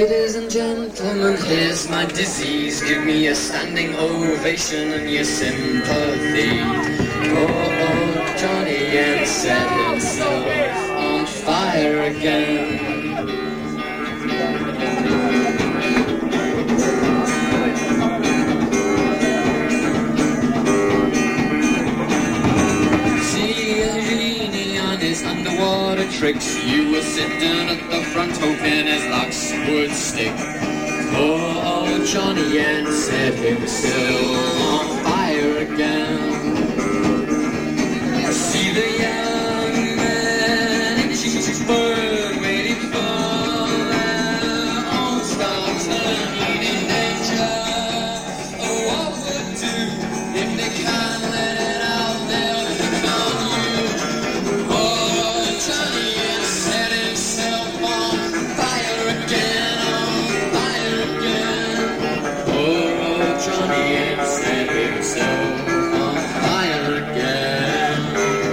Ladies and gentlemen, here's my disease. Give me a standing ovation and your sympathy. Oh, Johnny Yen set himself on fire again. Underwater tricks. You were sitting at the front hoping his locks would stick. Poor old Johnny Yen set himself on fire again. See the young man in his bird waiting for their own star turning in danger. Oh, what would do if they can't let it out? They'll pick on you. Johnny Yen set himself on fire again, on fire again. Oh, Johnny Yen set himself on fire again.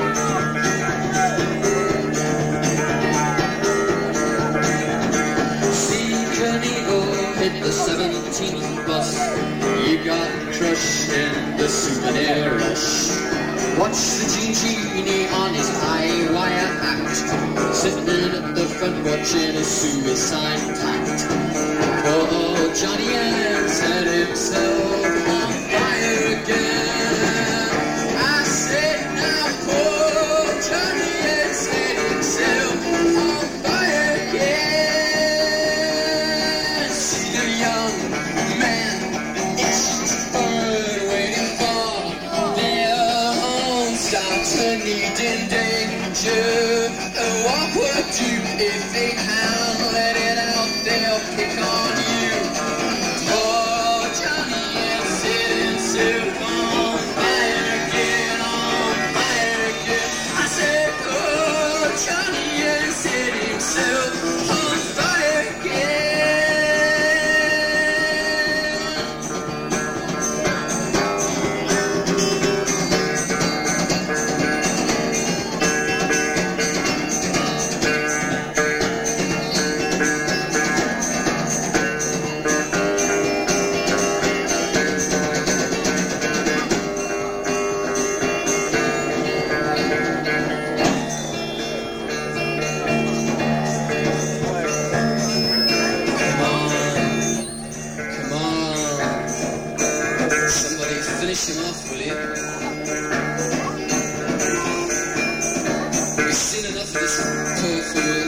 See Knievel hit the 17 bus. You got crushed in the souvenir rush. Watch the genie on his high wire act, sitting at the front watching a suicide pact. Oh, Johnny Yen set himself on fire again. I said now, oh, Johnny Yen set himself on fire again. See the young man, it's his bird waiting for their start to need in danger. What would do if they can't let it out? They'll pick on you. Oh, Johnny Yen set himself on fire again, on fire again. I said, oh, Johnny Yen set himself on fire again. Finish him off, will you? We've seen enough of this poor fool.